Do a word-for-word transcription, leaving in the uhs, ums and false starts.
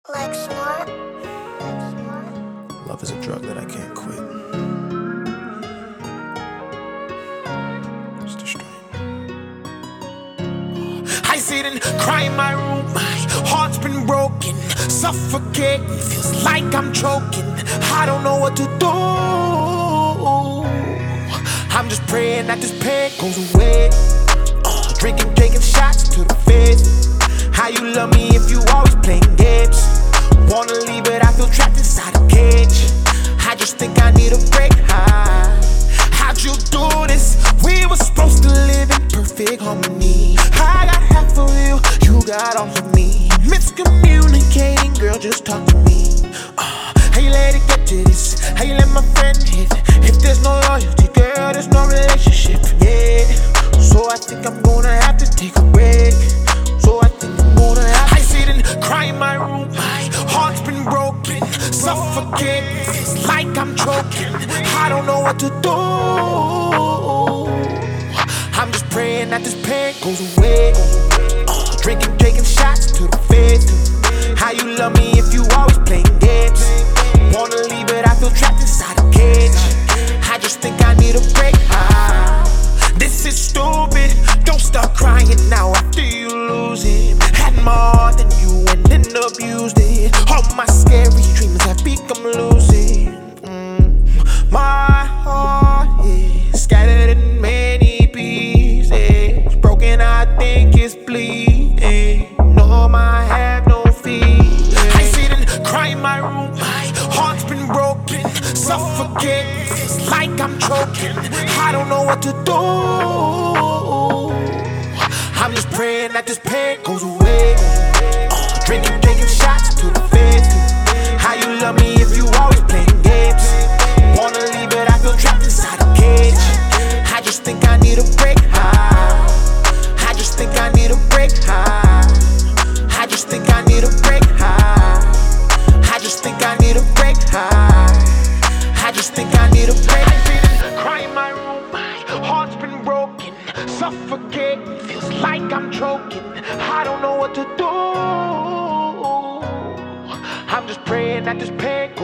Like smart. Like smart. Love is a drug that I can't quit. It's the strain. I sit and cry in my room. My heart's been broken, suffocating. Feels like I'm choking. I don't know what to do. I'm just praying that this pain goes away. Uh, drinking, taking shots to the face. How you love me if you always playing games? Wanna leave but I feel trapped inside a cage. I just think I need a break. How, how'd you do this? We were supposed to live in perfect harmony. I got half of you, you got all of me. Miscommunicating, girl, just talk to me. uh, How you let it get to this? How you let my friend hit? If there's no loyalty, girl, there's no relationship. Yeah, so I think I'm gonna have to take a break. So I think I'm gonna have to I sit and cry in my room. My heart's been broken, suffocating. Feels like I'm choking. I don't know what to do. I'm just praying that this pain goes away. uh, Drinking, taking shots to the face. How you love me if you always playing games? Wanna leave but I feel trapped inside a cage. I just think I need a break. ah, This is stupid. Don't start crying now after you lose it. Had more than you and then abused it. All my scary dreams have become lucid. mm. My heart is scattered in many pieces. Broken, I think it's bleeding. No, I have no feelings. I sit and cry in my room. My heart's been broken, suffocating. Feels like I'm choking. I don't know what to do. I'm just praying that this pain goes away. uh, Drinking, taking shots to the face. How you love me if you always playing games? Wanna leave but I feel trapped inside a cage. I just think I need a break. ah, I just think I need a break. ah, I just think I need a break. ah, I just think I need a break. ah, I just think I need a break. I sit and cry in my room. My heart's been broken, suffocating. Feels like I'm choking. I don't know what to do. I'm just praying that this pain goes